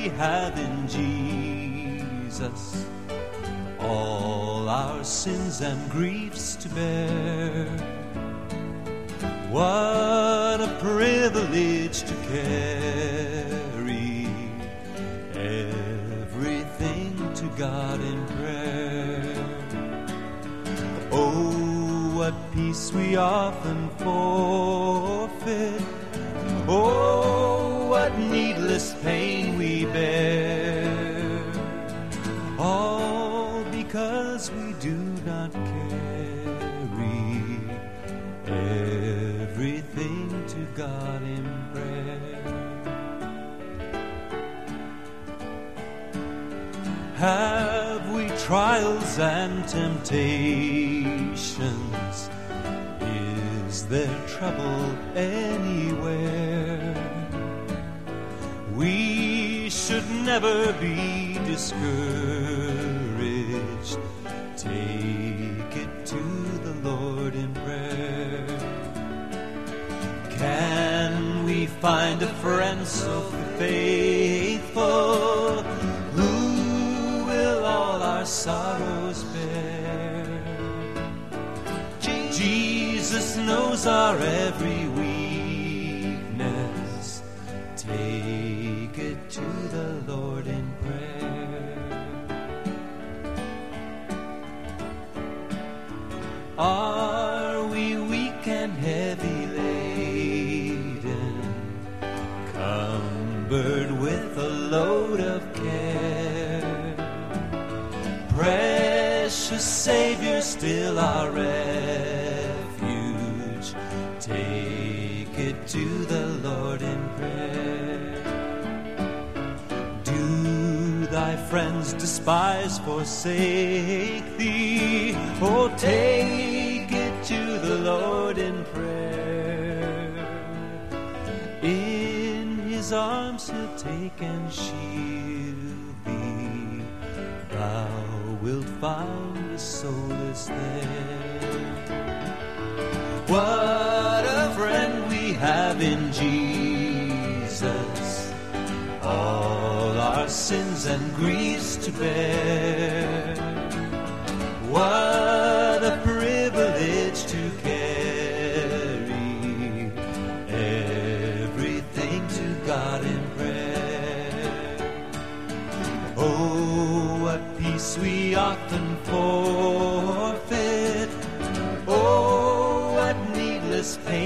we have in Jesus, all our sins and griefs to bear. What a privilege to carry everything to God in prayer. Oh, what peace we often forfeit. Oh, what needless pain we bear. All because we do not carry everything to God in prayer. Have we trials and temptations? Is there trouble anywhere? We should never be discouraged. Take it to the Lord in prayer. Can we find a friend so faithful who will all our sorrows bear? Jesus knows our every weakness. Take it to the Lord in prayer. Are we weak and heavy laden, cumbered with a load of care? Precious Savior, still our refuge. Take it to the Lord in prayer. Do thy friends despise, forsake thee? Oh, take it to the Lord in prayer. In his arms he'll take and shield thee. Thou wilt find a solace there. What a friend we have in Jesus, all our sins and griefs to bear. What a privilege to carry everything to God in prayer. Oh, what peace we often forfeit. Oh, what needless pain